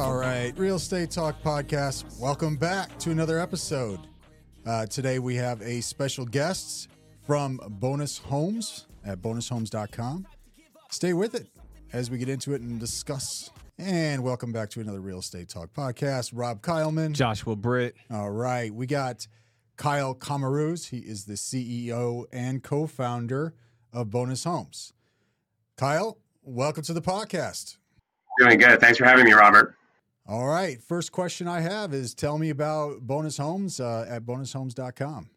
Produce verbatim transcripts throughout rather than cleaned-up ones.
All right, Real Estate Talk Podcast. Welcome back to another episode. Uh, today we have a special guest from Bonus Homes at bonus homes dot com. Stay with it as we get into it and discuss. And welcome back to another Real Estate Talk Podcast. Rob Kyleman. Joshua Britt. All right, we got Kyle Kamaruz. He is the C E O and co-founder of Bonus Homes. Kyle, welcome to the podcast. Doing good. Thanks for having me, Robert. All right. First question I have is tell me about Bonus Homes uh, at bonus homes dot com.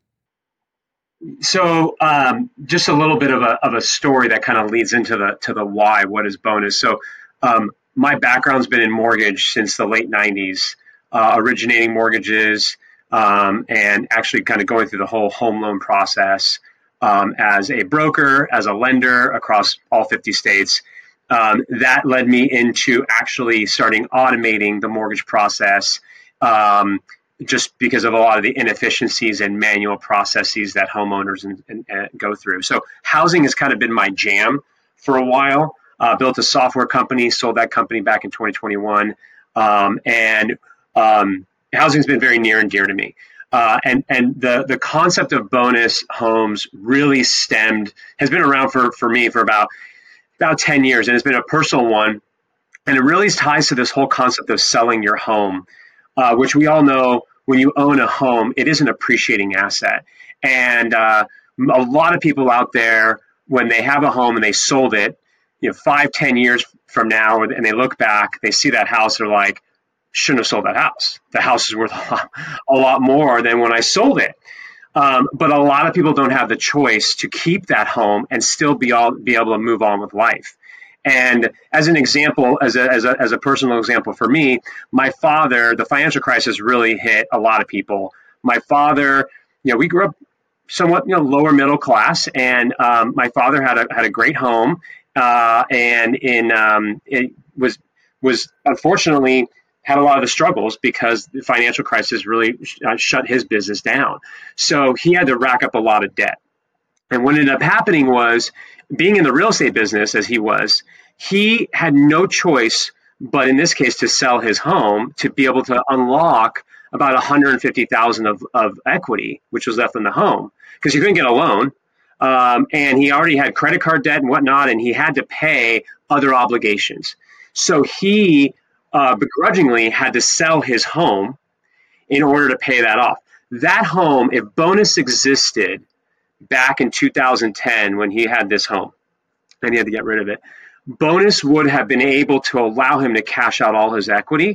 So um, just a little bit of a, of a story that kind of leads into the to the why. What is Bonus? So um, my background's been in mortgage since the late nineties, uh, originating mortgages um, and actually kind of going through the whole home loan process um, as a broker, as a lender across all fifty states. Um, that led me into actually starting automating the mortgage process um, just because of a lot of the inefficiencies and manual processes that homeowners and, and, and go through. So housing has kind of been my jam for a while. Uh, built a software company, sold that company back in twenty twenty-one. Um, and um, housing has been very near and dear to me. Uh, and and the, the concept of Bonus Homes really stemmed, has been around for, for me for about about ten years, and it's been a personal one. And it really ties to this whole concept of selling your home, uh, which we all know when you own a home, it is an appreciating asset. And uh, a lot of people out there, when they have a home and they sold it, you know, five, ten years from now, and they look back, they see that house, they're like, shouldn't have sold that house. The house is worth a lot, a lot more than when I sold it. Um, but a lot of people don't have the choice to keep that home and still be all, be able to move on with life. And as an example, as a, as a, as a personal example for me, my father, the financial crisis really hit a lot of people. My father, you know, we grew up somewhat, you know, lower middle class, and um, my father had a had a great home, uh, and in um, it was was unfortunately had a lot of the struggles because the financial crisis really uh, shut his business down. So he had to rack up a lot of debt. And what ended up happening was, being in the real estate business as he was, he had no choice but in this case to sell his home to be able to unlock about one hundred fifty thousand dollars of, of equity, which was left in the home, because he couldn't get a loan. Um, and he already had credit card debt and whatnot, and he had to pay other obligations. So he Uh, begrudgingly had to sell his home in order to pay that off. That home, if Bonus existed back in two thousand ten when he had this home and he had to get rid of it, Bonus would have been able to allow him to cash out all his equity,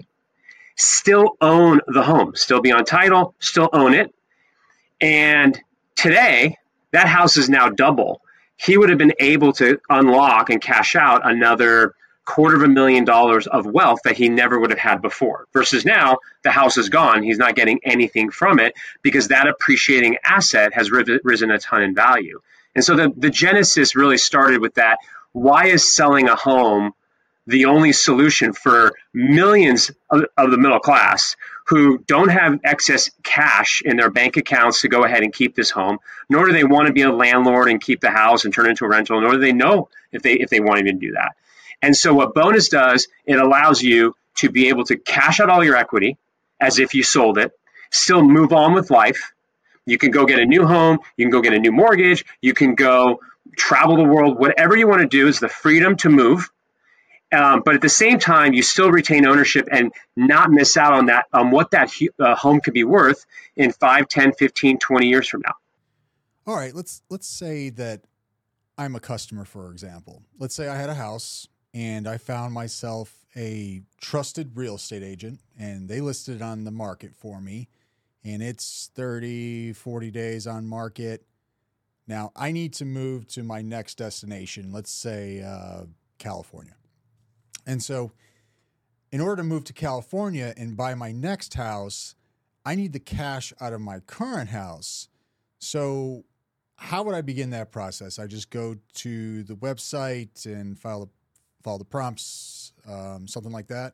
still own the home, still be on title, still own it. And today, that house is now double. He would have been able to unlock and cash out another quarter of a million dollars of wealth that he never would have had before, versus now the house is gone. He's not getting anything from it because that appreciating asset has risen a ton in value. And so the, the genesis really started with that. Why is selling a home the only solution for millions of, of the middle class who don't have excess cash in their bank accounts to go ahead and keep this home, nor do they want to be a landlord and keep the house and turn it into a rental, nor do they know if they if they want to even do that. And so what Bonus does, it allows you to be able to cash out all your equity as if you sold it, still move on with life. You can go get a new home. You can go get a new mortgage. You can go travel the world. Whatever you want to do is the freedom to move. Um, but at the same time, you still retain ownership and not miss out on that, on what that uh, home could be worth in five, ten, fifteen, twenty years from now. All right, let's let's say that I'm a customer, for example. Let's say I had a house and I found myself a trusted real estate agent, and they listed it on the market for me, and it's thirty, forty days on market. Now, I need to move to my next destination, let's say uh, California. And so in order to move to California and buy my next house, I need the cash out of my current house. So how would I begin that process? I just go to the website and file the follow the prompts, um, something like that?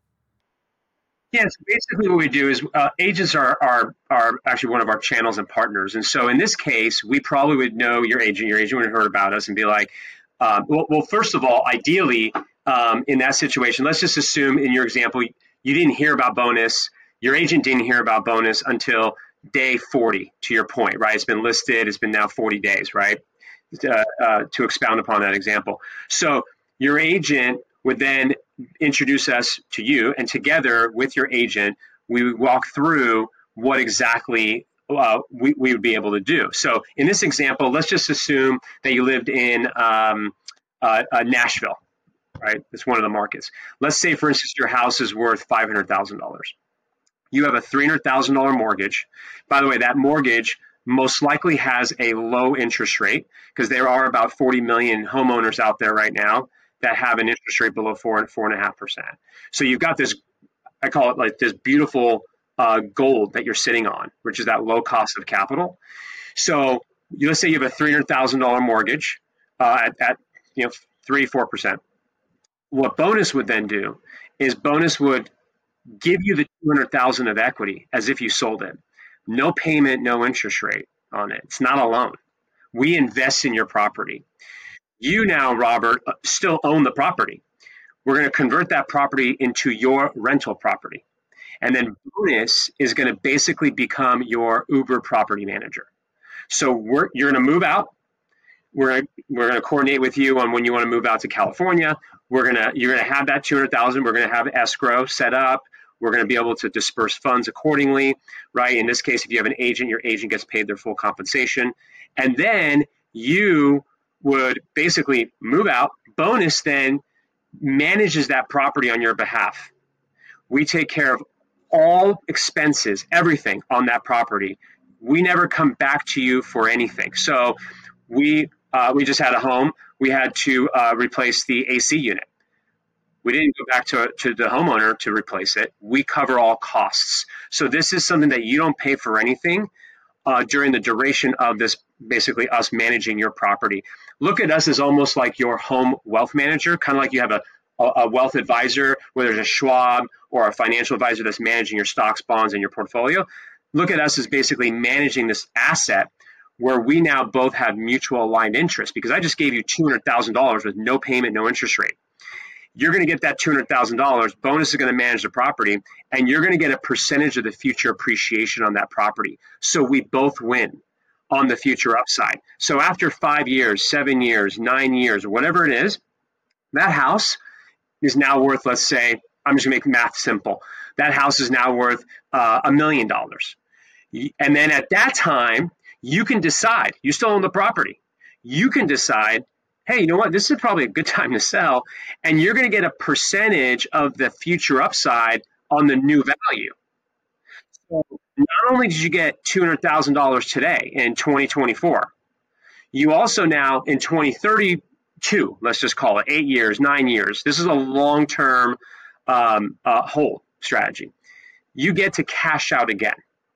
Yes, basically what we do is uh, agents are, are are actually one of our channels and partners. And so in this case, we probably would know your agent. Your agent would have heard about us and be like, uh, well, well, first of all, ideally, um, in that situation, let's just assume in your example, you didn't hear about bonus. Your agent didn't hear about bonus until day forty, to your point, right? It's been listed. It's been now forty days, right? Uh, uh, to expound upon that example. So your agent would then introduce us to you, and together with your agent, we would walk through what exactly uh, we, we would be able to do. So in this example, let's just assume that you lived in um, uh, uh, Nashville, right? It's one of the markets. Let's say, for instance, your house is worth five hundred thousand dollars. You have a three hundred thousand dollars mortgage. By the way, that mortgage most likely has a low interest rate, because there are about forty million homeowners out there right now that have an interest rate below four and four and a half percent. So you've got this, I call it like this beautiful uh, gold that you're sitting on, which is that low cost of capital. So you, let's say you have a three hundred thousand dollars mortgage uh, at, at you know three, four percent. What bonus would then do is bonus would give you the two hundred thousand of equity as if you sold it. No payment, no interest rate on it. It's not a loan. We invest in your property. You now, Robert, still own the property. We're going to convert that property into your rental property. And then bonus is going to basically become your Uber property manager. So we're, you're going to move out. We're, we're going to coordinate with you on when you want to move out to California. We're going to, you're going to have that two hundred thousand. We're going to have escrow set up. We're going to be able to disperse funds accordingly, right? In this case, if you have an agent, your agent gets paid their full compensation. And then you would basically move out. Bonus then manages that property on your behalf. We take care of all expenses, everything on that property. We never come back to you for anything. So we uh, we just had a home. We had to uh, replace the A C unit. We didn't go back to, to the homeowner to replace it. We cover all costs. So this is something that you don't pay for anything uh, during the duration of this, basically us managing your property. Look at us as almost like your home wealth manager, kind of like you have a, a wealth advisor, whether it's a Schwab or a financial advisor that's managing your stocks, bonds, and your portfolio. Look at us as basically managing this asset where we now both have mutual aligned interests, because I just gave you two hundred thousand dollars with no payment, no interest rate. You're going to get that two hundred thousand dollars. Bonus is going to manage the property, and you're going to get a percentage of the future appreciation on that property. So we both win on the future upside. So after five years, seven years, nine years, or whatever it is, that house is now worth, let's say, I'm just going to make math simple. That house is now worth uh, a million dollars. And then at that time, you can decide, you still own the property. You can decide, hey, you know what, this is probably a good time to sell, and you're going to get a percentage of the future upside on the new value. So not only did you get two hundred thousand dollars today in twenty twenty-four, you also now in twenty thirty-two, let's just call it eight years, nine years, this is a long-term um, uh, hold strategy. You get to cash out again,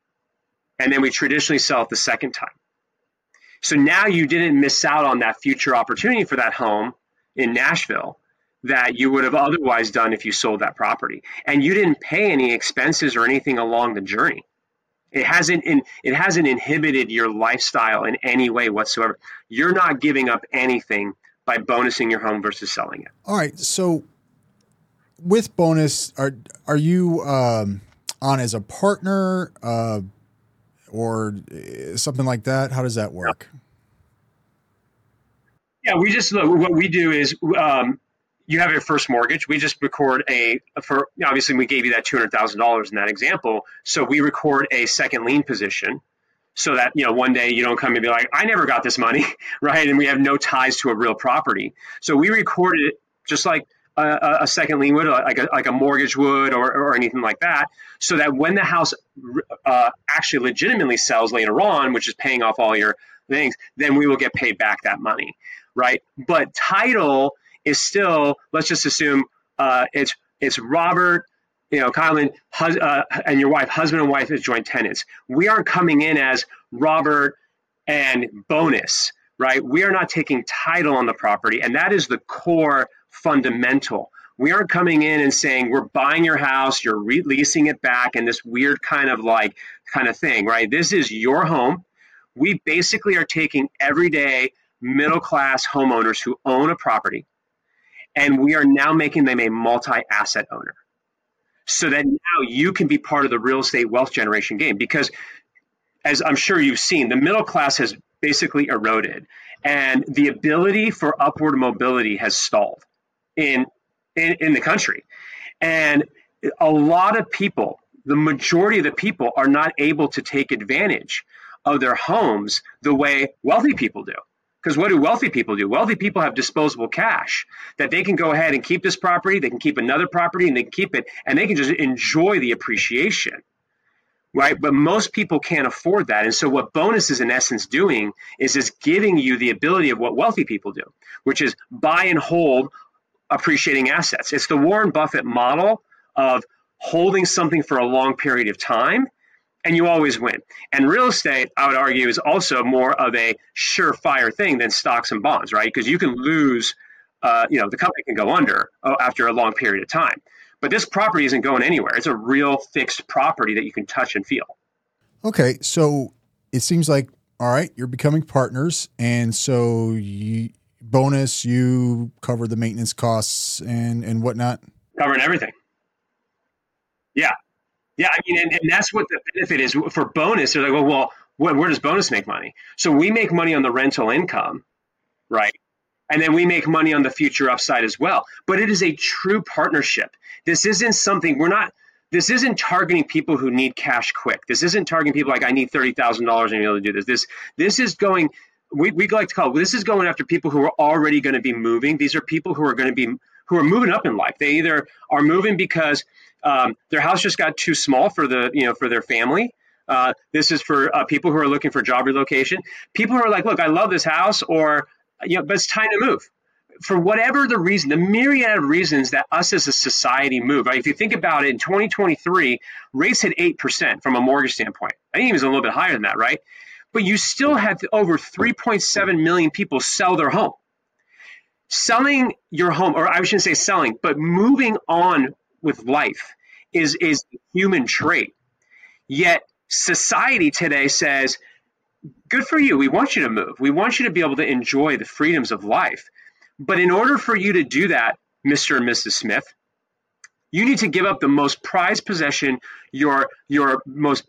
and then we traditionally sell it the second time. So now you didn't miss out on that future opportunity for that home in Nashville that you would have otherwise done if you sold that property. And you didn't pay any expenses or anything along the journey. It hasn't in, it hasn't inhibited your lifestyle in any way whatsoever. You're not giving up anything by bonusing your home versus selling it. All right. So with bonus, are are you um, on as a partner? Uh, or something like that? How does that work? Yeah, we just look, what we do is um, you have your first mortgage. We just record a, for obviously we gave you that two hundred thousand dollars in that example. So we record a second lien position so that, you know, one day you don't come and be like, I never got this money, right? And we have no ties to a real property. So we record it just like a, a second lien would, like a, like a mortgage would, or, or anything like that, so that when the house uh, actually legitimately sells later on, which is paying off all your things, then we will get paid back that money, right? But title is still, let's just assume uh, it's it's Robert, you know, Kylan, hus- uh, and your wife, husband and wife as joint tenants. We aren't coming in as Robert and bonus, right? We are not taking title on the property, and that is the core fundamental. We aren't coming in and saying we're buying your house, you're releasing it back, and this weird kind of like kind of thing, right? This is your home. We basically are taking everyday middle-class homeowners who own a property, and we are now making them a multi-asset owner. so that now you can be part of the real estate wealth generation game. Because as I'm sure you've seen, the middle class has basically eroded, and the ability for upward mobility has stalled in, in, in the country. And a lot of people, the majority of the people, are not able to take advantage of their homes the way wealthy people do. Because what do wealthy people do? Wealthy people have disposable cash that they can go ahead and keep this property, they can keep another property, and they can keep it, and they can just enjoy the appreciation, right? But most people can't afford that. And so what Bonus is in essence doing is is giving you the ability of what wealthy people do, which is buy and hold appreciating assets. It's the Warren Buffett model of holding something for a long period of time, and you always win. And real estate, I would argue, is also more of a surefire thing than stocks and bonds, right? Because you can lose, uh, you know, the company can go under uh, after a long period of time. But this property isn't going anywhere. It's a real fixed property that you can touch and feel. Okay, so it seems like, all right, you're becoming partners, and so you, Bonus, you cover the maintenance costs and, and whatnot? Covering everything. Yeah. Yeah, I mean, and, and that's what the benefit is for Bonus. They're like, well, well, where, where does Bonus make money? So we make money on the rental income, right? And then we make money on the future upside as well. But it is a true partnership. This isn't something we're not. This isn't targeting people who need cash quick. This isn't targeting people like I need thirty thousand dollars and be able to do this. This this is going. We we like to call it, this is going after people who are already going to be moving. These are people who are going to be who are moving up in life. They either are moving because Um, their house just got too small for the, you know, for their family. Uh, this is for uh, people who are looking for job relocation. People who are like, look, I love this house, or, you know, but it's time to move. For whatever the reason, the myriad of reasons that us as a society move, right? If you think about it, in twenty twenty-three, rates hit eight percent from a mortgage standpoint. I think it was a little bit higher than that, right? But you still had over three point seven million people sell their home. Selling your home, or I shouldn't say selling, but moving on with life is is a human trait. Yet society today says, good for you. We want you to move. We want you to be able to enjoy the freedoms of life. But in order for you to do that, Mister and Missus Smith, you need to give up the most prized possession, your your most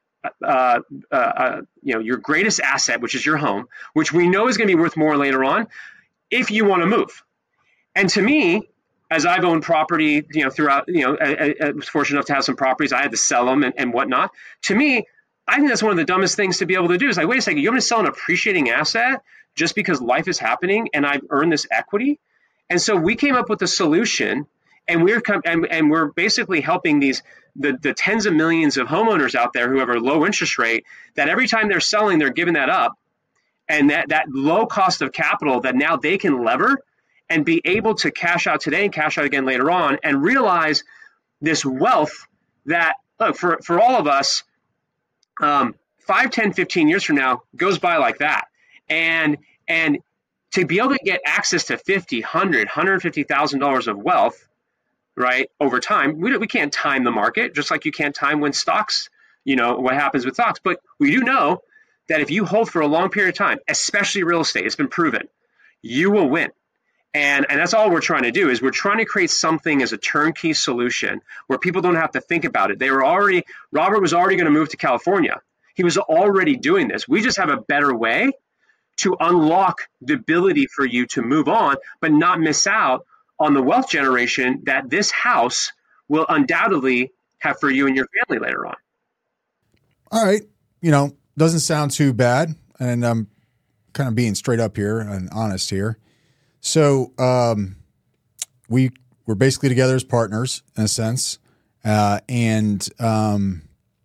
uh, uh, uh, you know, your greatest asset, which is your home, which we know is going to be worth more later on, if you want to move. And to me, as I've owned property, you know, throughout, you know, I, I was fortunate enough to have some properties. I had to sell them and, and whatnot. To me, I think that's one of the dumbest things to be able to do. Is like, wait a second, you're going to sell an appreciating asset just because life is happening and I've earned this equity? And so we came up with a solution, and we're com- and, and we're basically helping these the, the tens of millions of homeowners out there who have a low interest rate, that every time they're selling, they're giving that up, and that that low cost of capital that now they can lever and be able to cash out today and cash out again later on, and realize this wealth that, look, for, for all of us, um, five, ten, fifteen years from now goes by like that. And and to be able to get access to fifty, one hundred, one hundred fifty thousand dollars of wealth, right, over time, we, we can't time the market, just like you can't time when stocks, you know, what happens with stocks. But we do know that if you hold for a long period of time, especially real estate, it's been proven, you will win. And, and that's all we're trying to do, is we're trying to create something as a turnkey solution where people don't have to think about it. They were already, Robert was already going to move to California. He was already doing this. We just have a better way to unlock the ability for you to move on, but not miss out on the wealth generation that this house will undoubtedly have for you and your family later on. All right. You know, doesn't sound too bad. And I'm kind of being straight up here and honest here. So um, we we're basically together as partners in a sense. Uh, and um,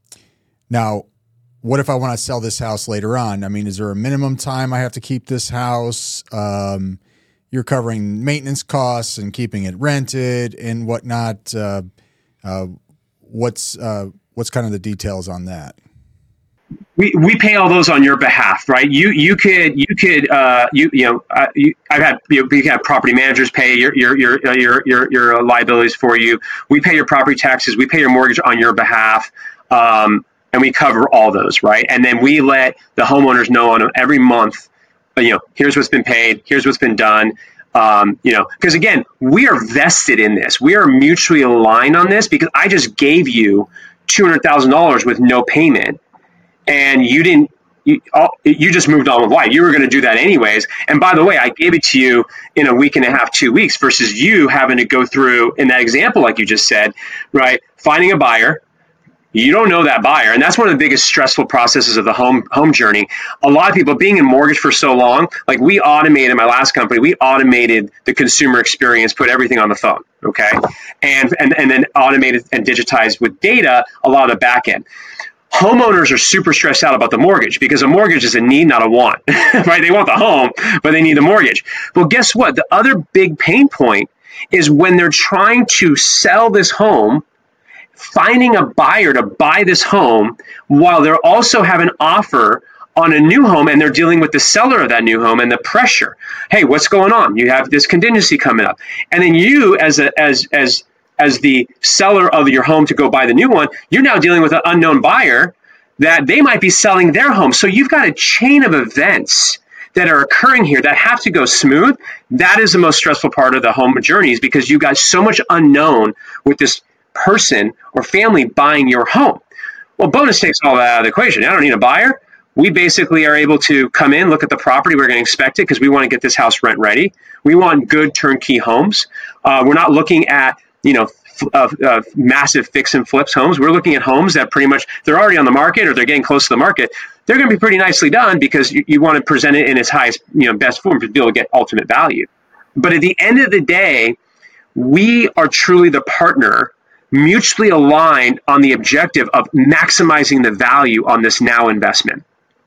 now, what if I want to sell this house later on? I mean, is there a minimum time I have to keep this house? Um, you're covering maintenance costs and keeping it rented and whatnot. Uh, uh, what's uh, what's kind of the details on that? We we pay all those on your behalf, right? You you could you could uh, you you know uh, you, I've had you know, we have property managers pay your your your your your your liabilities for you. We pay your property taxes. We pay your mortgage on your behalf, um, and we cover all those, right? And then we let the homeowners know on every month, you know, here's what's been paid, here's what's been done. Um, you know, because again, we are vested in this. We are mutually aligned on this because I just gave you two hundred thousand dollars with no payment, and you didn't. You, you just moved on with life. You were going to do that anyways. And by the way, I gave it to you in a week and a half, two weeks, versus you having to go through, in that example, like you just said, right? Finding a buyer. You don't know that buyer. And that's one of the biggest stressful processes of the home home journey. A lot of people being in mortgage for so long, like we automated my last company, we automated the consumer experience, put everything on the phone. Okay. And, and, and then automated and digitized with data, a lot of the back end. Homeowners are super stressed out about the mortgage because a mortgage is a need, not a want, right? They want the home, but they need the mortgage. Well, guess what? The other big pain point is when they're trying to sell this home, finding a buyer to buy this home while they're also have an offer on a new home and they're dealing with the seller of that new home and the pressure. Hey, what's going on? You have this contingency coming up. And then you as a, as, as, as the seller of your home to go buy the new one, you're now dealing with an unknown buyer that they might be selling their home. So you've got a chain of events that are occurring here that have to go smooth. That is the most stressful part of the home journeys because you've got so much unknown with this person or family buying your home. Well, Bonus takes all that out of the equation. I don't need a buyer. We basically are able to come in, look at the property. We're going to inspect it because we want to get this house rent ready. We want good turnkey homes. Uh, we're not looking at you know, uh, uh, massive fix and flips homes. We're looking at homes that pretty much they're already on the market or they're getting close to the market. They're going to be pretty nicely done because you, you want to present it in its highest, you know, best form to be able to get ultimate value. But at the end of the day, we are truly the partner, mutually aligned on the objective of maximizing the value on this now investment.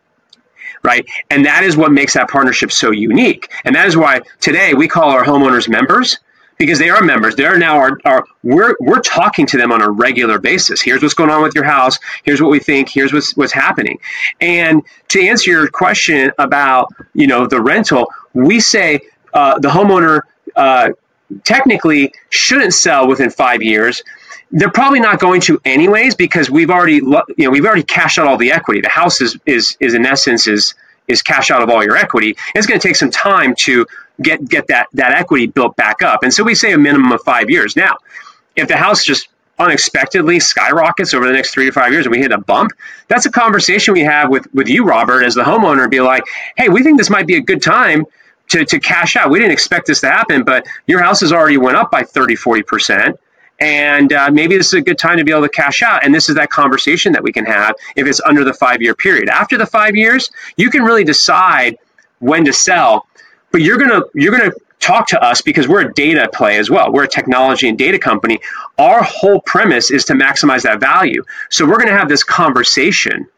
Right. And that is what makes that partnership so unique. And that is why today we call our homeowners members. Because they are members. They're now our, our we're we're talking to them on a regular basis. Here's what's going on with your house. Here's what we think. Here's what's what's happening. And to answer your question about you know the rental, we say uh, the homeowner uh, technically shouldn't sell within five years. They're probably not going to anyways because we've already you know we've already cashed out all the equity. The house is is is in essence is is cash out of all your equity. And it's going to take some time to get get that that equity built back up. And so we say a minimum of five years. Now, if the house just unexpectedly skyrockets over the next three to five years and we hit a bump, that's a conversation we have with, with you, Robert, as the homeowner, and be like, hey, we think this might be a good time to, to cash out. We didn't expect this to happen, but your house has already went up by thirty, forty percent. And uh, maybe this is a good time to be able to cash out. And this is that conversation that we can have if it's under the five-year period. After the five years, you can really decide when to sell. But you're gonna you're gonna talk to us because we're a data play as well. We're a technology and data company. Our whole premise is to maximize that value. So we're gonna have this conversation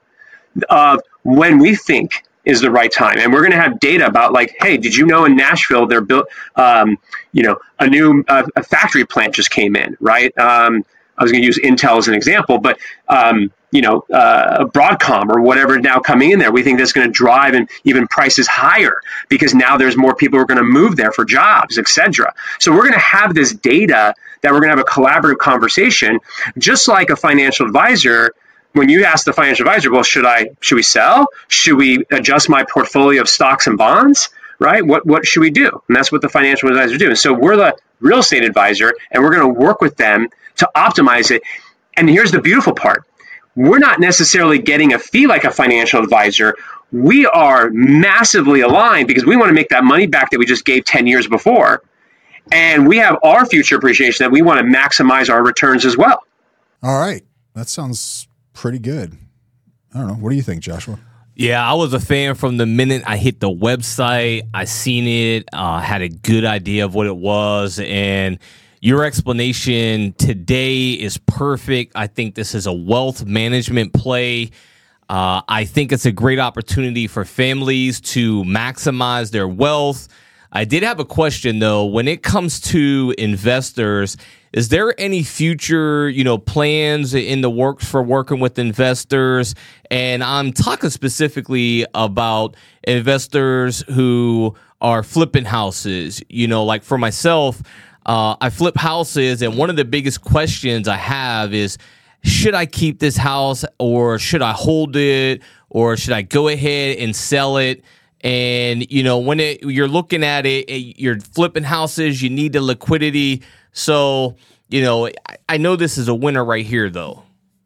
of when we think is the right time, and we're gonna have data about like, hey, did you know in Nashville they're built, um, you know, a new uh, a factory plant just came in, right? Um, I was gonna use Intel as an example, but um, you know, uh, Broadcom or whatever now coming in there. We think that's going to drive and even prices higher because now there's more people who are going to move there for jobs, et cetera. So we're going to have this data that we're going to have a collaborative conversation, just like a financial advisor. When you ask the financial advisor, well, should I, should we sell? Should we adjust my portfolio of stocks and bonds? Right? What, what should we do? And that's what the financial advisor do. So we're the real estate advisor and we're going to work with them to optimize it. And here's the beautiful part. We're not necessarily getting a fee like a financial advisor. We are massively aligned because we want to make that money back that we just gave ten years before. And we have our future appreciation that we want to maximize our returns as well. All right. That sounds pretty good. I don't know. What do you think, Joshua? Yeah, I was a fan from the minute I hit the website. I seen it, uh, had a good idea of what it was, and your explanation today is perfect. I think this is a wealth management play. Uh, I think it's a great opportunity for families to maximize their wealth. I did have a question, though. When it comes to investors, is there any future, you know, plans in the works for working with investors? And I'm talking specifically about investors who are flipping houses. You know, like for myself, Uh, I flip houses, and one of the biggest questions I have is, should I keep this house or should I hold it or should I go ahead and sell it? And, you know, when it, you're looking at it, you're flipping houses, you need the liquidity. So, you know, I, I know this is a winner right here, though.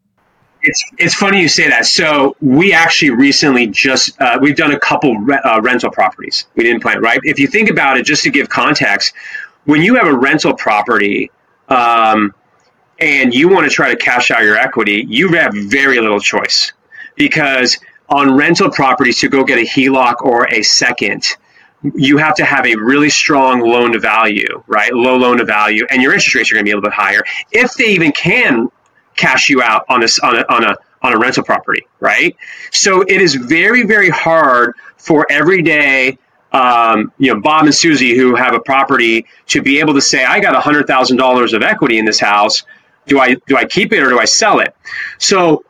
It's it's funny you say that. So we actually recently just, uh, we've done a couple re- uh, rental properties. We didn't plan, right? If you think about it, just to give context, when you have a rental property um, and you want to try to cash out your equity, you have very little choice, because on rental properties, to go get a H E L O C or a second, you have to have a really strong loan to value, right? Low loan to value, and your interest rates are going to be a little bit higher, if they even can cash you out on a, on a, on a, on a rental property, right? So it is very, very hard for everyday, um, you know, Bob and Susie who have a property to be able to say, I got one hundred thousand dollars of equity in this house. Do I, do I keep it or do I sell it? So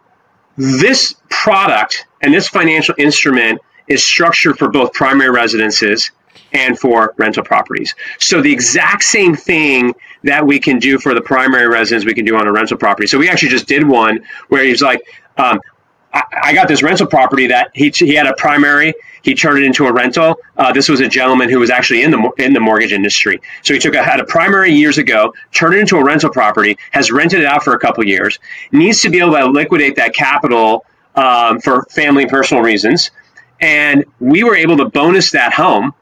this product and this financial instrument is structured for both primary residences and for rental properties. So the exact same thing that we can do for the primary residence, we can do on a rental property. So we actually just did one where he's like, um, I, I got this rental property that he he had a primary, he turned it into a rental. Uh, this was a gentleman who was actually in the in the mortgage industry. So he took a, had a primary years ago, turned it into a rental property, has rented it out for a couple years, needs to be able to liquidate that capital um, for family and personal reasons. And we were able to bonus that home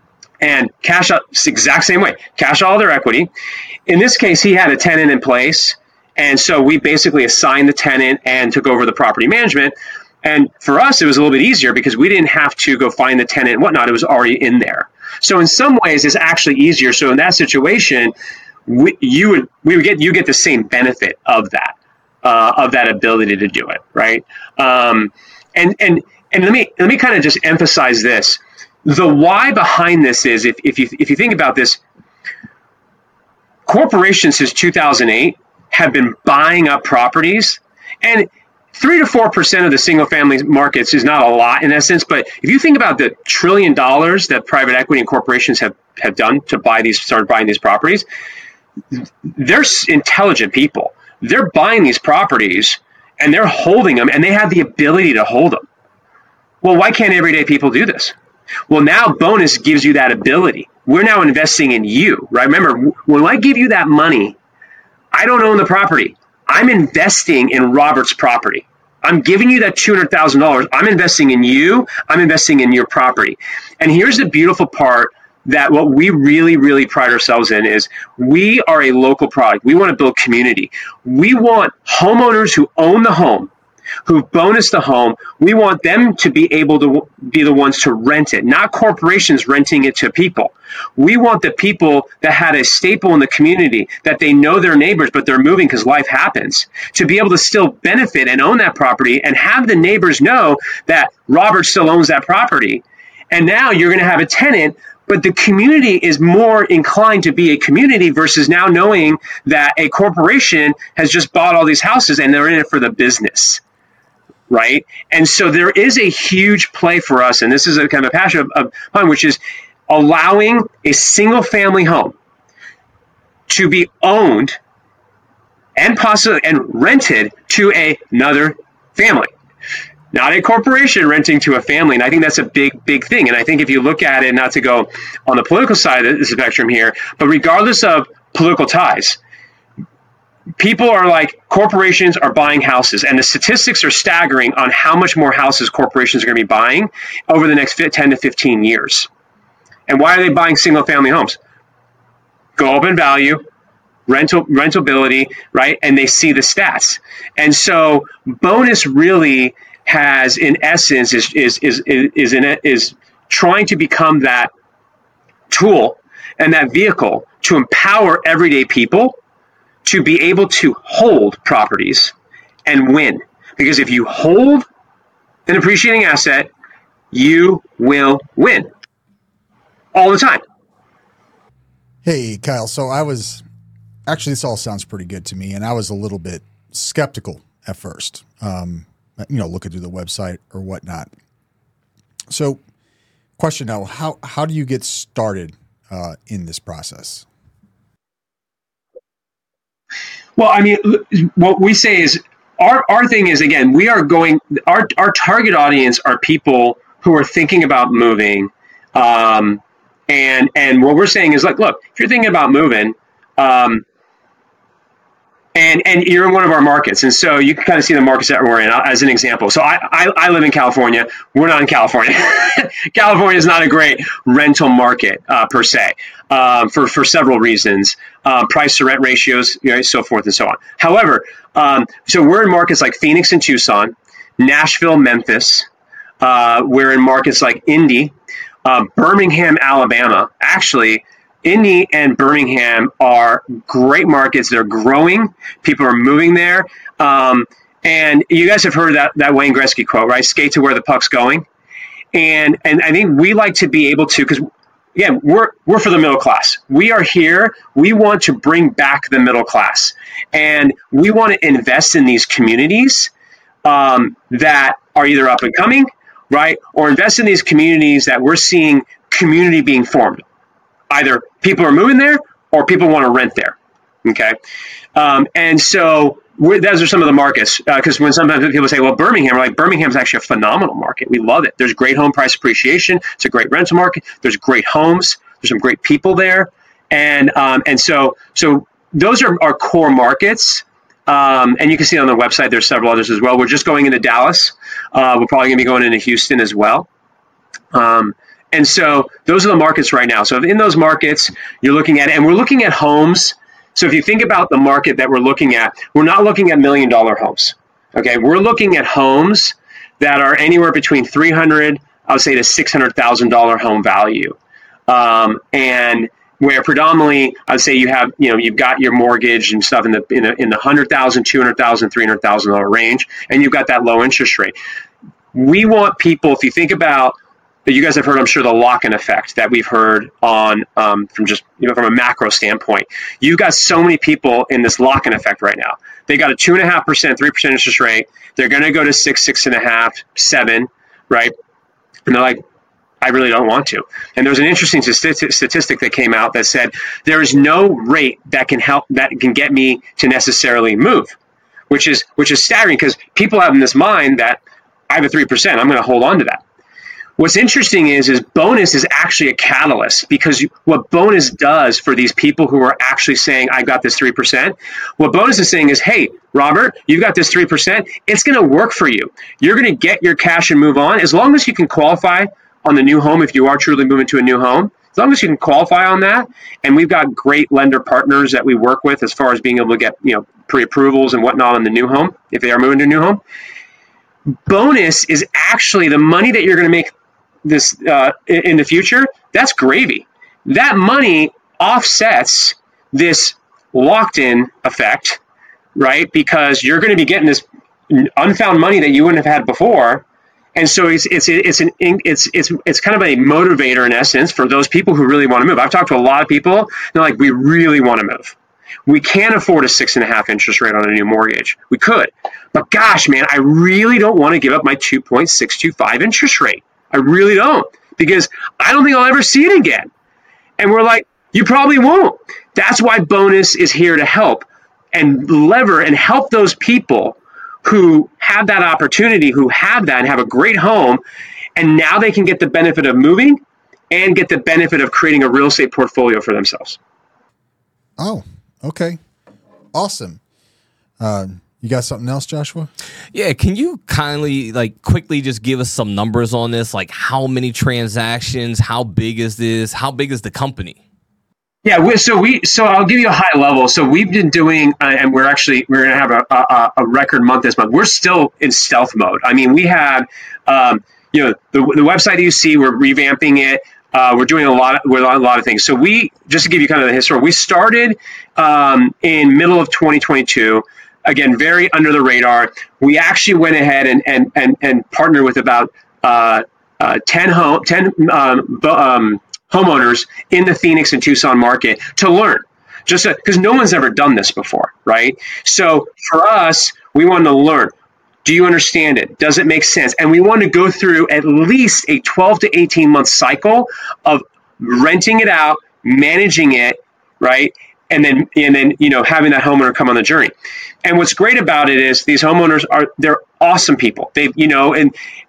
and cash out the exact same way, cash all their equity. In this case, he had a tenant in place. And so we basically assigned the tenant and took over the property management. And for us, it was a little bit easier because we didn't have to go find the tenant and whatnot. It was already in there. So in some ways, it's actually easier. So in that situation, we, you would we would get you get the same benefit of that, uh, of that ability to do it, right? Um, and and and let me let me kind of just emphasize this. The why behind this is, if if you if you think about this, corporations since two thousand eight have been buying up properties, and three to four percent of the single family markets is not a lot in essence. But if you think about the trillion dollars that private equity and corporations have, have done to buy these, start buying these properties, they're intelligent people. They're buying these properties and they're holding them, and they have the ability to hold them. Well, why can't everyday people do this? Well, now bonus gives you that ability. We're now investing in you, right? Remember, when I give you that money, I don't own the property. I'm investing in Robert's property. I'm giving you that two hundred thousand dollars. I'm investing in you. I'm investing in your property. And here's the beautiful part, that what we really, really pride ourselves in is we are a local product. We want to build community. We want homeowners who own the home, who've bonused the home. We want them to be able to be the ones to rent it, not corporations renting it to people. We want the people that had a staple in the community, that they know their neighbors, but they're moving because life happens, to be able to still benefit and own that property and have the neighbors know that Robert still owns that property. And now you're going to have a tenant, but the community is more inclined to be a community versus now knowing that a corporation has just bought all these houses and they're in it for the business. Right. And so there is a huge play for us. And this is a kind of a passion of, of mine, which is allowing a single family home to be owned and possibly and rented to a, another family, not a corporation renting to a family. And I think that's a big, big thing. And I think if you look at it, not to go on the political side of the spectrum here, but regardless of political ties, people are like, corporations are buying houses, and the statistics are staggering on how much more houses corporations are going to be buying over the next ten to fifteen years. And why are they buying single family homes? Go up in value, rental rentability, right? And they see the stats. And so bonus really has, in essence, is is is is in it, is trying to become that tool and that vehicle to empower everyday people to be able to hold properties and win. Because if you hold an appreciating asset, you will win all the time. Hey, Kyle. So I was actually, this all sounds pretty good to me, and I was a little bit skeptical at first, um, you know, looking through the website or whatnot. So, question now: how how do you get started uh, in this process? Well, I mean, what we say is our, our thing is, again, we are going, our, our target audience are people who are thinking about moving. Um, and and what we're saying is, like, look, if you're thinking about moving, um, and and you're in one of our markets, and so you can kind of see the markets that we're in as an example. So I I, I live in California. We're not in California. California is not a great rental market uh, per se, um, for for several reasons, uh, price to rent ratios, you know, so forth and so on. However, um, so we're in markets like Phoenix and Tucson, Nashville, Memphis. Uh, we're in markets like Indy, uh, Birmingham, Alabama. Actually, Indy and Birmingham are great markets. They're growing. People are moving there. Um, and you guys have heard that, that Wayne Gretzky quote, right? Skate to where the puck's going. And and I think we like to be able to, because, again, we're, we're for the middle class. We are here. We want to bring back the middle class. And we want to invest in these communities um, that are either up and coming, right? Or invest in these communities that we're seeing community being formed. Either people are moving there or people want to rent there. Okay. Um, and so we're, those are some of the markets. Because uh, when sometimes people say, well, Birmingham, we're like, Birmingham's actually a phenomenal market. We love it. There's great home price appreciation. It's a great rental market. There's great homes. There's some great people there. And um, and so so those are our core markets. Um, and you can see on the website, there's several others as well. We're just going into Dallas. Uh, we're probably going to be going into Houston as well. Um, and so those are the markets right now. So in those markets, you're looking at, and we're looking at homes. So if you think about the market that we're looking at, we're not looking at million dollar homes. Okay. We're looking at homes that are anywhere between three hundred, I would say, to six hundred thousand dollars home value. Um, and where predominantly, I'd say you have, you know, you've got your mortgage and stuff in the in, a, in the one hundred thousand dollars, two hundred thousand dollars, three hundred thousand dollars range, and you've got that low interest rate. We want people, if you think about, you guys have heard, I'm sure, the lock-in effect that we've heard on um, from just, you know, from a macro standpoint. You've got so many people in this lock-in effect right now. They got a two and a half percent, three percent interest rate. They're going to go to six, six and a half, seven, right? And they're like, I really don't want to. And there was an interesting statistic that came out that said there is no rate that can help, that can get me to necessarily move, which is which is staggering, because people have in this mind that I have a three percent, I'm going to hold on to that. What's interesting is, is bonus is actually a catalyst, because you, what bonus does for these people who are actually saying, I got this three percent, what bonus is saying is, hey, Robert, you've got this three percent. It's going to work for you. You're going to get your cash and move on. As long as you can qualify on the new home, if you are truly moving to a new home, as long as you can qualify on that. And we've got great lender partners that we work with as far as being able to get, you know, pre-approvals and whatnot on the new home, if they are moving to a new home. Bonus is actually the money that you're going to make this uh, in the future. That's gravy. That money offsets this locked-in effect, right? Because you're going to be getting this unfound money that you wouldn't have had before. And so it's it's it's an it's it's it's kind of a motivator in essence for those people who really want to move. I've talked to a lot of people. They're like, we really want to move. We can't afford a six and a half interest rate on a new mortgage. We could, but gosh, man, I really don't want to give up my two point six two five interest rate. I really don't, because I don't think I'll ever see it again. And we're like, you probably won't. That's why bonus is here to help and lever and help those people who have that opportunity, who have that and have a great home, and now they can get the benefit of moving and get the benefit of creating a real estate portfolio for themselves. Oh, okay. Awesome. Uh, you got something else, Joshua? Yeah, can you kindly, like, quickly just give us some numbers on this? Like, how many transactions? How big is this? How big is the company? Yeah, we, so we so I'll give you a high level. So we've been doing, uh, and we're actually we're going to have a, a a record month this month. We're still in stealth mode. I mean, we had, um, you know, the the website that you see, we're revamping it. Uh, we're doing a lot of, with a lot of things. So we, just to give you kind of the history, we started um, in middle of twenty twenty-two. Again, very under the radar. We actually went ahead and and and, and partnered with about uh, uh, ten home ten um, um, homeowners in the Phoenix and Tucson market to learn, just because no one's ever done this before, right? So for us, we wanted to learn. Do you understand it? Does it make sense? And we want to go through at least a twelve to eighteen month cycle of renting it out, managing it, right? And then, and then, you know, having that homeowner come on the journey. And what's great about it is these homeowners are, they're awesome people. They, you know, and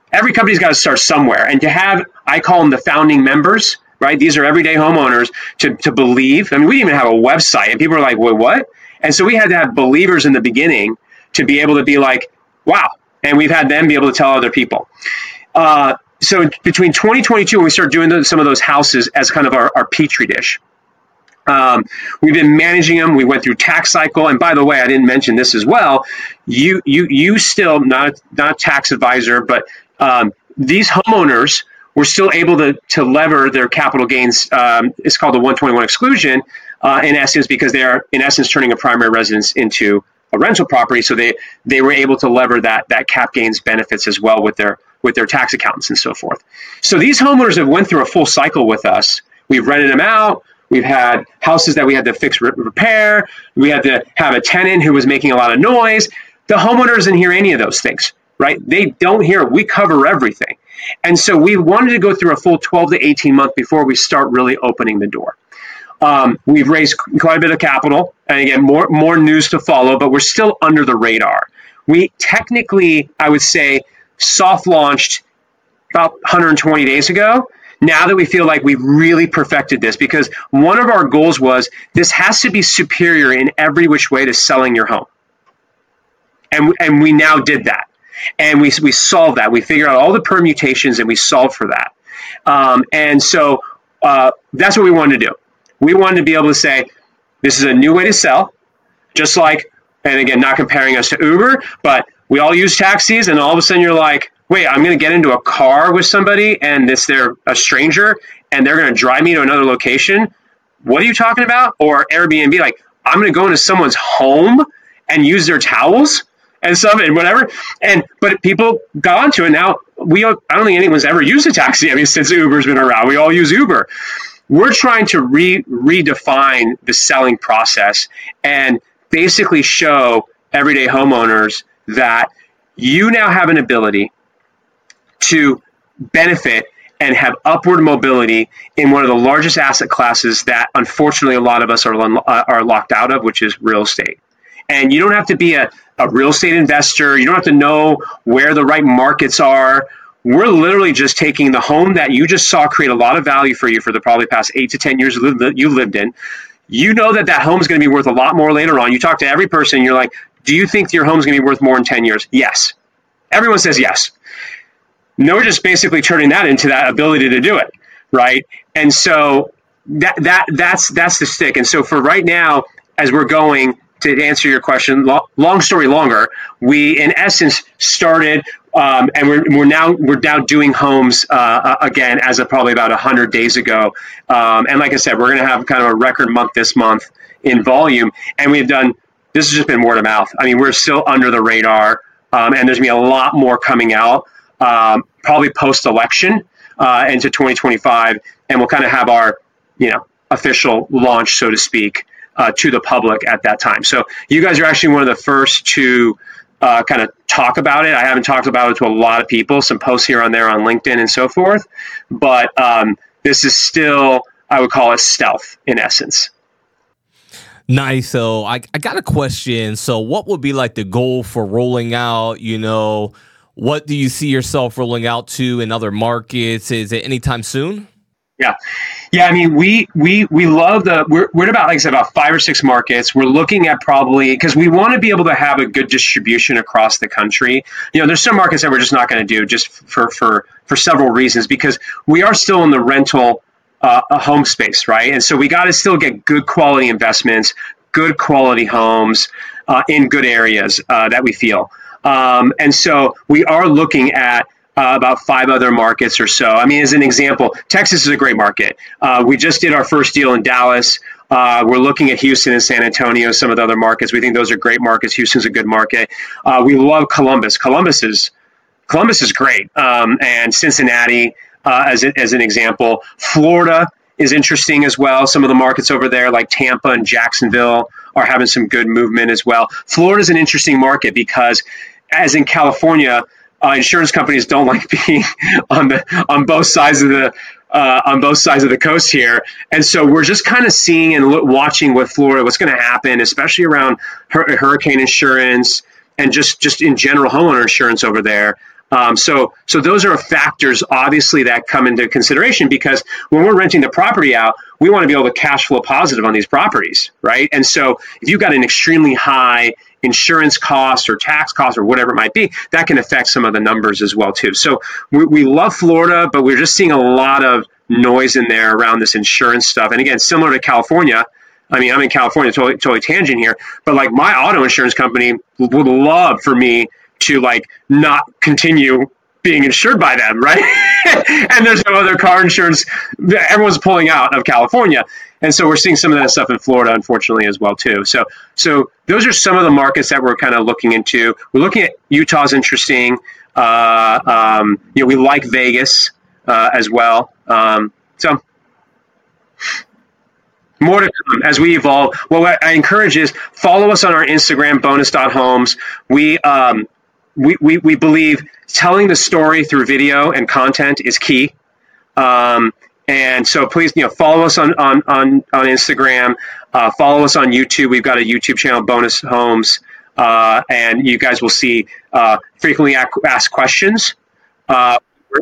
every company's got to start somewhere. And to have, I call them the founding members, right? These are everyday homeowners to, to believe. I mean, we didn't even have a website, and people are like, wait, what? And so we had to have believers in the beginning to be able to be like, wow. And we've had them be able to tell other people. Uh, so between twenty twenty-two, when we started doing those, some of those houses as kind of our, our petri dish, um, we've been managing them. We went through tax cycle. And by the way, I didn't mention this as well. You, you, you still, not, not a tax advisor, but um, these homeowners were still able to, to lever their capital gains. Um, it's called the one twenty-one exclusion, uh, in essence, because they are, in essence, turning a primary residence into a rental property. So they, they were able to lever that, that cap gains benefits as well with their, with their tax accountants and so forth. So these homeowners have went through a full cycle with us. We've rented them out. We've had houses that we had to fix, repair. We had to have a tenant who was making a lot of noise. The homeowner doesn't hear any of those things, right? They don't hear, we cover everything. And so we wanted to go through a full twelve to eighteen months before we start really opening the door. Um, we've raised quite a bit of capital, and again, more, more news to follow, but we're still under the radar. We technically, I would say, soft launched about one hundred twenty days ago. Now that we feel like we've really perfected this, because one of our goals was this has to be superior in every which way to selling your home. And, and we now did that. And we, we solved that. We figured out all the permutations and we solved for that. Um, and so uh, that's what we wanted to do. We wanted to be able to say, this is a new way to sell, just like, and again, not comparing us to Uber, but we all use taxis, and all of a sudden you're like, wait, I'm going to get into a car with somebody and this they're a stranger and they're going to drive me to another location. What are you talking about? Or Airbnb, like, I'm going to go into someone's home and use their towels and stuff and whatever. And but people got onto it. Now we I don't think anyone's ever used a taxi. I mean, since Uber's been around, we all use Uber. We're trying to re redefine the selling process and basically show everyday homeowners that you now have an ability to benefit and have upward mobility in one of the largest asset classes that unfortunately a lot of us are, are locked out of, which is real estate. And you don't have to be a, a real estate investor. You don't have to know where the right markets are. We're literally just taking the home that you just saw create a lot of value for you for the probably past eight to ten years that you lived in. You know that that home is going to be worth a lot more later on. You talk to every person, you're like, do you think your home is going to be worth more in ten years? Yes. Everyone says yes. No, we're just basically turning that into that ability to do it, right? And so that that that's that's the stick. And so for right now, as we're going to answer your question, lo- long story longer, we in essence started, um, and we're we're now we're now doing homes uh, again as of probably about a hundred days ago. Um, and like I said, we're going to have kind of a record month this month in volume, and we've done. This has just been word of mouth. I mean, we're still under the radar, um, and there's going to be a lot more coming out. Um, probably post-election uh, into twenty twenty-five, and we'll kind of have our, you know, official launch, so to speak, uh, to the public at that time. So you guys are actually one of the first to uh, kind of talk about it. I haven't talked about it to a lot of people, some posts here on there on LinkedIn and so forth, but um, this is still, I would call it stealth in essence. Nice. So I, I got a question. So what would be like the goal for rolling out, you know, what do you see yourself rolling out to in other markets? Is it anytime soon? Yeah. Yeah. I mean, we, we, we love the, we're, we're at about, like I said, about five or six markets. We're looking at probably, because we want to be able to have a good distribution across the country. You know, there's some markets that we're just not going to do just for, for, for several reasons, because we are still in the rental uh, a home space, right? And so we got to still get good quality investments, good quality homes uh, in good areas uh, that we feel. Um, and so we are looking at uh, about five other markets or so. I mean, as an example, Texas is a great market. Uh, we just did our first deal in Dallas. Uh, we're looking at Houston and San Antonio, some of the other markets. We think those are great markets. Houston's a good market. Uh, we love Columbus. Columbus is Columbus is great. Um, and Cincinnati, uh, as, a, as an example. Florida is interesting as well. Some of the markets over there, like Tampa and Jacksonville, are having some good movement as well. Florida is an interesting market because, as in California, uh, insurance companies don't like being on the on both sides of the uh, on both sides of the coast here, and so we're just kind of seeing and lo- watching with Florida what's going to happen, especially around hur- hurricane insurance and just just in general homeowner insurance over there. Um, so, so those are factors, obviously, that come into consideration, because when we're renting the property out, we want to be able to cash flow positive on these properties, right? And so, if you've got an extremely high insurance cost or tax cost or whatever it might be, that can affect some of the numbers as well too. So, we, we love Florida, but we're just seeing a lot of noise in there around this insurance stuff. And again, similar to California. I mean, I'm in California, totally, totally tangent here, but like my auto insurance company would love for me to like not continue being insured by them, right? And there's no other car insurance. Everyone's pulling out of California. And so we're seeing some of that stuff in Florida, unfortunately, as well, too. So so those are some of the markets that we're kind of looking into. We're looking at Utah's interesting. Uh, um, you know, we like Vegas uh, as well. Um, so more to come as we evolve. What I encourage is follow us on our Instagram, bonus dot homes. We, um, we, we, we believe telling the story through video and content is key. Um, and so please, you know, follow us on, on, on, on Instagram, uh, follow us on YouTube. We've got a YouTube channel, Bonus Homes, uh, and you guys will see uh, frequently asked questions. Uh,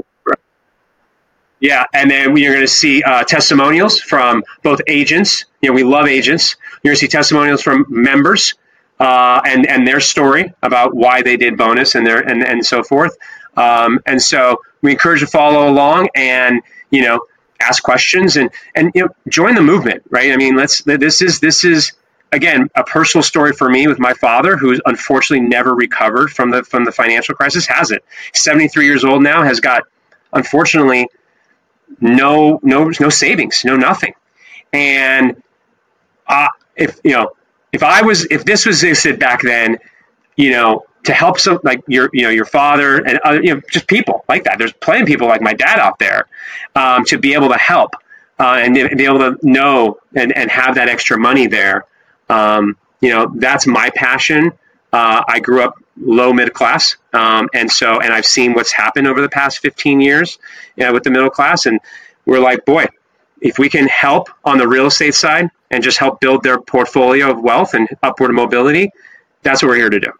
Yeah, and then we are going to see uh, testimonials from both agents. You know, we love agents. You're going to see testimonials from members uh, and and their story about why they did bonus and their and and so forth. Um, and so we encourage you to follow along and you know ask questions and and you know join the movement. Right? I mean, let's this is this is again a personal story for me with my father, who unfortunately never recovered from the from the financial crisis. Hasn't. seventy-three years old now. Has got unfortunately. No, no, no savings, no nothing. And uh, if you know, if I was, if this was existed back then, you know, to help some like your, you know, your father and other, you know, just people like that. There's plenty of people like my dad out there um, to be able to help uh, and be able to know and, and have that extra money there. Um, you know, that's my passion. Uh, I grew up low middle class, um, and so and I've seen what's happened over the past fifteen years, you know, with the middle class, and we're like, boy, if we can help on the real estate side and just help build their portfolio of wealth and upward mobility, that's what we're here to do.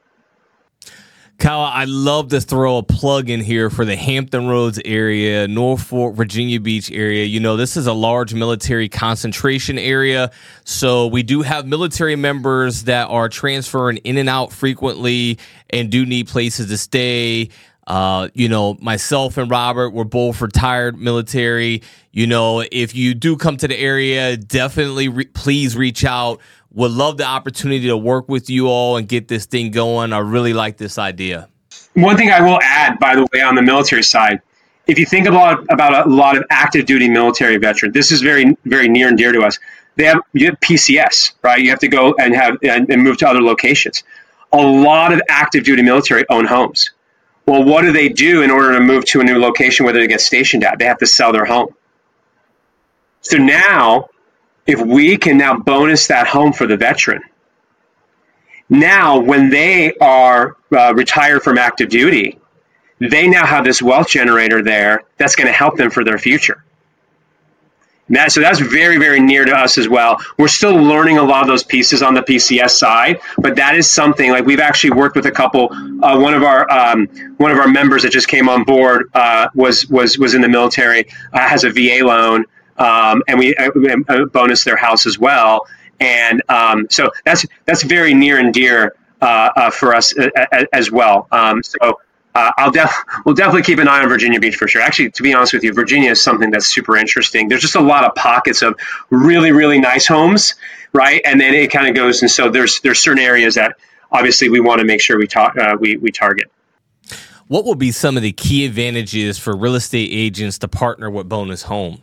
Kyle, I'd love to throw a plug in here for the Hampton Roads area, Norfolk, Virginia Beach area. You know, this is a large military concentration area. So we do have military members that are transferring in and out frequently and do need places to stay. Uh, you know, myself and Robert, we're both retired military. You know, if you do come to the area, definitely re- please reach out. Would love the opportunity to work with you all and get this thing going. I really like this idea. One thing I will add, by the way, on the military side, if you think about, about a lot of active duty military veterans, this is very, very near and dear to us. They have, you have P C S, right? You have to go and have and, and move to other locations. A lot of active duty military own homes. Well, what do they do in order to move to a new location where they get stationed at? They have to sell their home. So now, if we can now bonus that home for the veteran, now when they are uh, retired from active duty, they now have this wealth generator there that's going to help them for their future. That, so that's very, very near to us as well. We're still learning a lot of those pieces on the P C S side, but that is something like we've actually worked with a couple. Uh, one of our um, one of our members that just came on board uh, was was was in the military, uh, has a V A loan. Um, and we uh, uh, bonus their house as well, and um, so that's that's very near and dear uh, uh, for us uh, as well. Um, so uh, I'll def- we'll definitely keep an eye on Virginia Beach for sure. Actually, to be honest with you, Virginia is something that's super interesting. There's just a lot of pockets of really really nice homes, right? And then it kind of goes, and so there's there's certain areas that obviously we want to make sure we ta- uh, we we target. What will be some of the key advantages for real estate agents to partner with Bonus Home?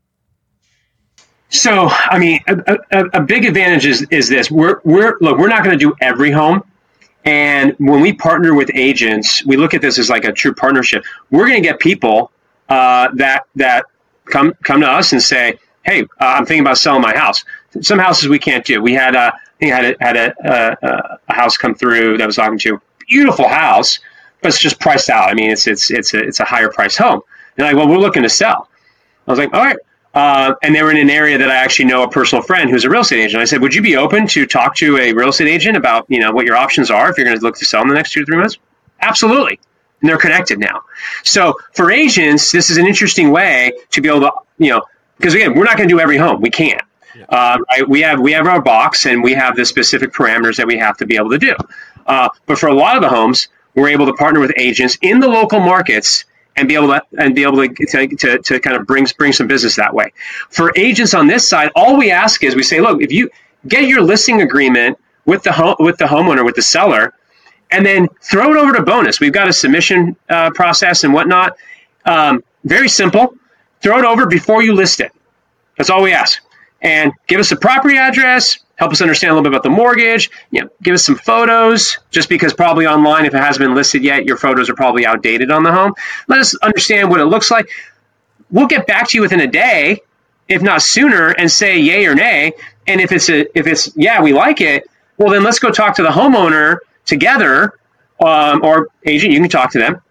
So, I mean, a, a, a big advantage is, is this. We're we're look, we're not going to do every home, and when we partner with agents, we look at this as like a true partnership. We're going to get people uh, that that come come to us and say, "Hey, uh, I'm thinking about selling my house." Some houses we can't do. We had a I think had a, had a, a, a house come through that was talking to beautiful house, but it's just priced out. I mean, it's it's it's a it's a higher price home. And like, well, we're looking to sell. I was like, all right. Uh, and they were in an area that I actually know a personal friend who's a real estate agent. I said, would you be open to talk to a real estate agent about, you know, what your options are if you're going to look to sell in the next two to three months? Absolutely. and they're connected now. So for agents, this is an interesting way to be able to, you know, because again, we're not going to do every home. We can't. Uh, right? We have we have our box, and we have the specific parameters that we have to be able to do. Uh, but for a lot of the homes, we're able to partner with agents in the local markets and be able to and be able to to, to, to kind of bring bring some business that way. For agents on this side, all we ask is we say, look, if you get your listing agreement with the home with the homeowner, with the seller, and then throw it over to Bonus. We've got a submission uh, process and whatnot. Um, very simple. Throw it over before you list it. That's all we ask. And give us a property address, help us understand a little bit about the mortgage, you know, give us some photos, just because probably online, if it hasn't been listed yet, your photos are probably outdated on the home. Let us understand what it looks like. We'll get back to you within a day, if not sooner, and say yay or nay. And if it's, a, if it's yeah, we like it, well, then let's go talk to the homeowner together, um, or agent, you can talk to them,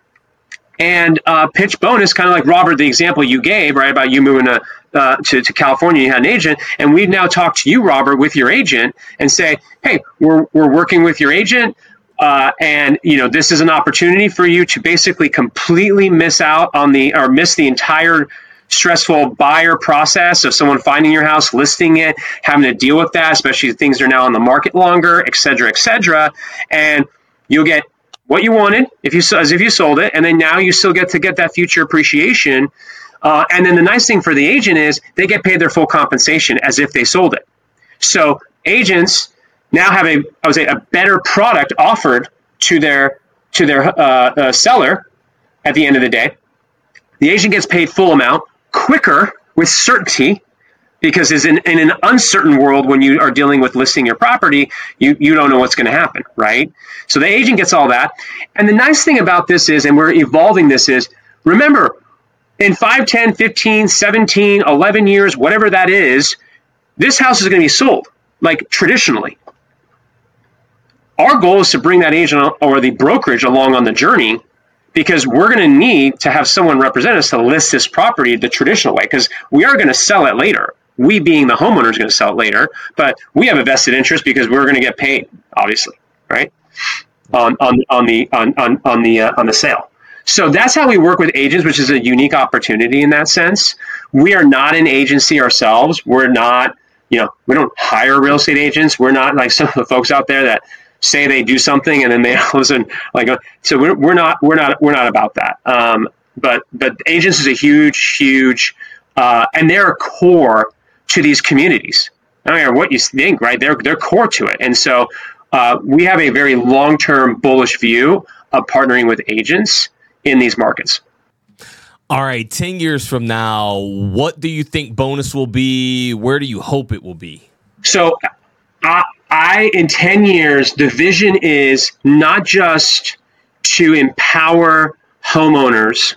and uh, pitch Bonus, kind of like Robert, the example you gave, right, about you moving to, uh, to, to California, you had an agent, and we've now talked to you, Robert, with your agent and say, hey, we're, we're working with your agent, uh, and, you know, this is an opportunity for you to basically completely miss out on the, or miss the entire stressful buyer process of someone finding your house, listing it, having to deal with that, especially if things are now on the market longer, et cetera, et cetera, and you'll get what you wanted if you as if you sold it, and then now you still get to get that future appreciation. Uh, and then the nice thing for the agent is they get paid their full compensation as if they sold it. So agents now have a, I would say, a better product offered to their to their uh, uh, seller at the end of the day. The agent gets paid full amount quicker with certainty, because is in, in an uncertain world when you are dealing with listing your property, you, you don't know what's going to happen, right? So the agent gets all that. And the nice thing about this is, and we're evolving this is, remember, in five, ten, fifteen, seventeen, eleven years, whatever that is, this house is going to be sold, like traditionally. Our goal is to bring that agent or the brokerage along on the journey, because we're going to need to have someone represent us to list this property the traditional way, because we are going to sell it later. We being the homeowner is going to sell it later, but we have a vested interest because we're going to get paid, obviously, right? On on on the on on on the uh, on the sale. So that's how we work with agents, which is a unique opportunity in that sense. We are not an agency ourselves. We're not, you know, we don't hire real estate agents. We're not like some of the folks out there that say they do something and then they all of a sudden like, so we're, we're not, we're not, we're not about that. Um, but, but agents is a huge, huge, uh, and they're a core to these communities. I don't care what you think, right? They're, they're core to it. And so, uh, we have a very long-term bullish view of partnering with agents in these markets. All right. ten years from now, what do you think Bonus will be? Where do you hope it will be? So, uh, I, in ten years, the vision is not just to empower homeowners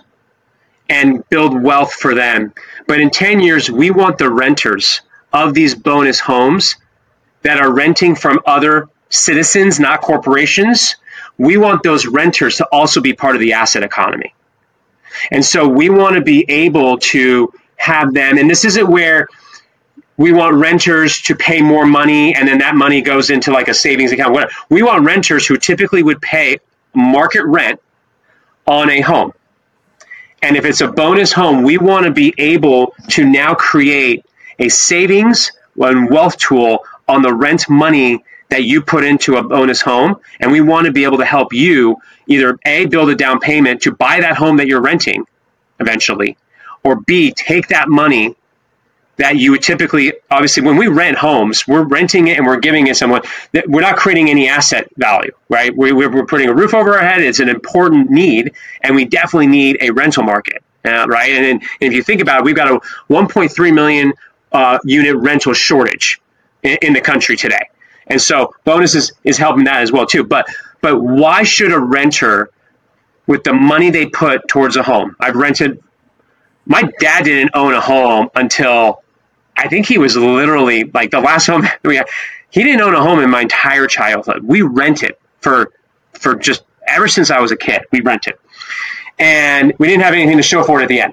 and build wealth for them, but in ten years, we want the renters of these Bonus homes that are renting from other citizens, not corporations. We want those renters to also be part of the asset economy. And so we want to be able to have them, and this isn't where we want renters to pay more money and then that money goes into like a savings account, whatever. We want renters who typically would pay market rent on a home. And if it's a Bonus home, we want to be able to now create a savings and wealth tool on the rent money that you put into a Bonus home. And we want to be able to help you either A, build a down payment to buy that home that you're renting eventually, or B, take that money that you would typically, obviously, when we rent homes, we're renting it and we're giving it someone. We're not creating any asset value, right? We, we're putting a roof over our head. It's an important need, and we definitely need a rental market, uh, right? And, and if you think about it, we've got a one point three million uh, unit rental shortage in, in the country today, and so Bonus is, is helping that as well too. But but why should a renter, with the money they put towards a home? I've rented. My dad didn't own a home until I think he was literally like the last home we had. He didn't own a home in my entire childhood. We rented for for just ever since I was a kid. We rented, and we didn't have anything to show for it at the end.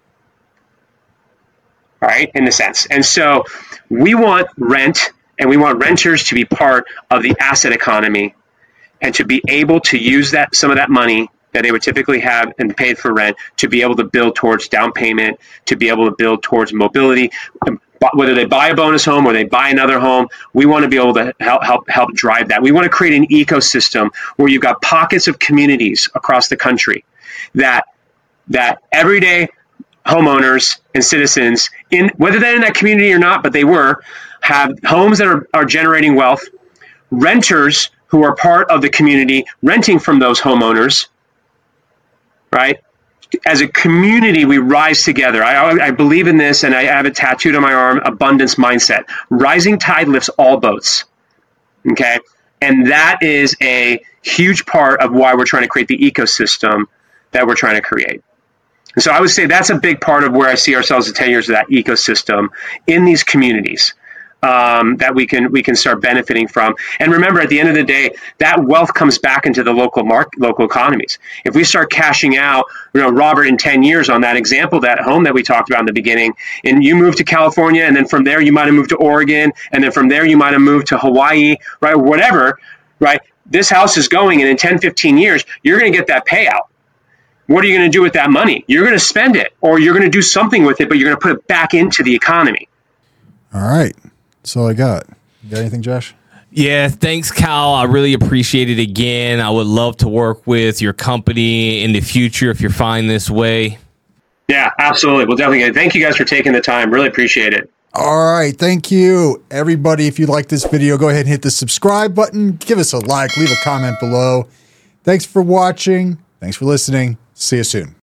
All right, in the sense, and so we want rent, and we want renters to be part of the asset economy, and to be able to use that some of that money that they would typically have and pay for rent to be able to build towards down payment, to be able to build towards mobility. Whether they buy a bonus home or they buy another home, we want to be able to help help help drive that. We want to create an ecosystem where you've got pockets of communities across the country that that everyday homeowners and citizens, in whether they're in that community or not, but they were, have homes that are, are generating wealth, renters who are part of the community renting from those homeowners, right? As a community, we rise together. I, I believe in this, and I have it tattooed on my arm, abundance mindset. Rising tide lifts all boats, okay? And that is a huge part of why we're trying to create the ecosystem that we're trying to create. And so I would say that's a big part of where I see ourselves in ten years of that ecosystem in these communities. Um, that we can we can start benefiting from. And remember, at the end of the day, that wealth comes back into the local market, local economies. If we start cashing out, you know, Robert, in ten years on that example, that home that we talked about in the beginning, and you moved to California, and then from there you might have moved to Oregon, and then from there you might have moved to Hawaii, right, whatever, right? This house is going, and in ten, fifteen years, you're going to get that payout. What are you going to do with that money? You're going to spend it, or you're going to do something with it, but you're going to put it back into the economy. All right. That's all I got. You got anything, Josh? Yeah, thanks, Cal. I really appreciate it again. I would love to work with your company in the future if you're fine this way. Yeah, absolutely. We'll definitely get it. Thank you guys for taking the time. Really appreciate it. All right. Thank you, everybody. If you like this video, go ahead and hit the subscribe button. Give us a like. Leave a comment below. Thanks for watching. Thanks for listening. See you soon.